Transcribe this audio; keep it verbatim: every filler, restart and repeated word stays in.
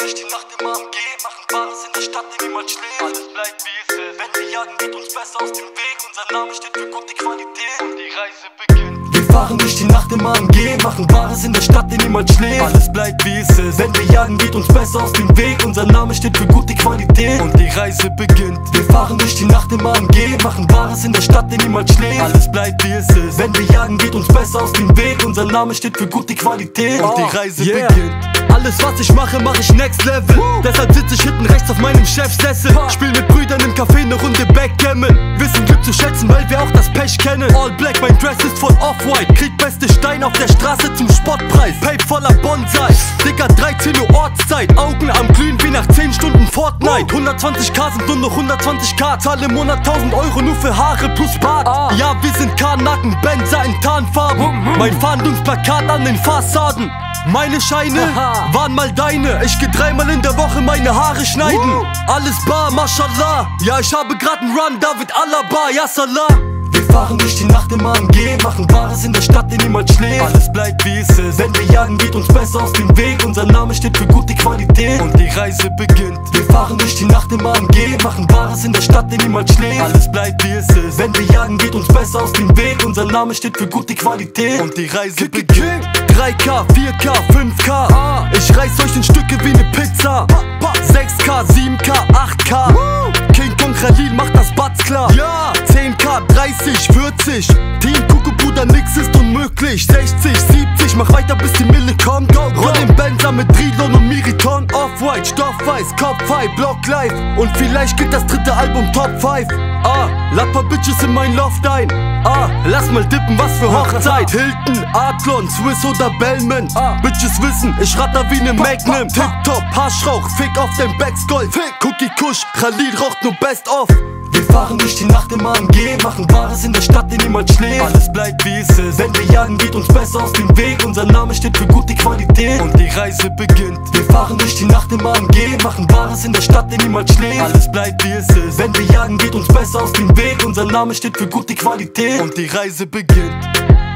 durch die Nacht im A M G, machen Wahres in der Stadt, die niemals schläft. Alles bleibt wie es ist. Wenn wir jagen, geht uns besser aus dem Weg. Unser Name steht für gute Qualität und die Reise beginnt. Wir fahren durch die Nacht im A M G, machen Wahres in der Stadt, die niemals schläft. Alles bleibt wie es ist. Wenn wir jagen, geht uns besser aus dem Weg. Unser Name steht für gute Qualität und die Reise beginnt. Wir fahren durch die Nacht im A M G, machen Wahres in der Stadt, die niemals schläft. Alles bleibt wie es ist. Wenn wir jagen, geht uns besser aus dem Weg. Unser Name steht für gute Qualität und die Reise yeah. beginnt. Alles was ich mache, mache ich next level. Woo. Deshalb sitze ich hinten rechts auf meinem Chefsessel. Spiel mit Brüdern im Café eine Runde Backgammon. Wissen Glück zu schätzen, weil wir auch das Pech kennen. All black, mein Dress ist von Off-White. Krieg beste Stein auf der Straße zum Spottpreis. Pape voller Bonsai. Digga, dreizehn Uhr Ortszeit. Augen am Glühen wie nach zehn Stunden Fortnite. hundertzwanzig K sind nur noch hundertzwanzig K. Zahle im Monat tausend Euro nur für Haare plus Bart. ah. Ja, wir sind K-Nacken, Benzer in Tarnfarben. Mein Fahndungsplakat an den Fassaden. Meine Scheine Aha. waren mal deine. Ich geh dreimal in der Woche meine Haare schneiden. uh. Alles bar, mashallah. Ja, ich habe grad einen Run, David Alaba, ya Salah. Wir fahren durch die Nacht im A M G, machen Wahres in der Stadt, die niemals schläft. Alles bleibt wie es ist. Wenn wir jagen, geht uns besser aus dem Weg. Unser Name steht für gute Qualität und die Reise beginnt. Wir fahren durch die Nacht im A M G, machen Wahres in der Stadt, die niemals schläft. Alles bleibt wie es ist. Wenn wir jagen, geht uns besser aus dem Weg. Unser Name steht für gute Qualität und die Reise beginnt. drei K, vier K, fünf K. ah. Ich reiß euch in Stücke wie ne Pizza. sechs K, sieben K, acht K. King Kong Khalil macht das Batz klar. Ja. zehn K, dreißig, vierzig. Team Kuku Bruder, nix ist unmöglich. sechzig, siebzig, mach weiter bis die Mille kommt. Roll den Benzer mit Trilon und Miriton. Off-White, Stoffweiß, Kopfhigh, Block Live. Und vielleicht geht das dritte Album Top fünf. Ah, lad paar Bitches in mein Loft ein. Ah, lass mal dippen, was für Hochzeit. Hilton, Adlon, Swiss oder Bellman. ah. Bitches wissen, ich ratter wie ne Magnum. Tip-Top, Haschrauch, Fick auf dein Backsgold. Cookie Kush, Khalil raucht nur Best of. Wir fahren durch die Nacht im A M G, machen Wahres in der Stadt, die niemals schläft. Alles bleibt wie es ist. Wenn wir jagen, geht uns besser aus dem Weg. Unser Name steht für gute Qualität und die Reise beginnt. Wir fahren durch die Nacht im A M G, machen Wahres in der Stadt, die niemals schläft. Alles bleibt wie es ist. Wenn wir jagen, geht uns besser aus dem Weg. Unser Name steht für gute Qualität und die Reise beginnt.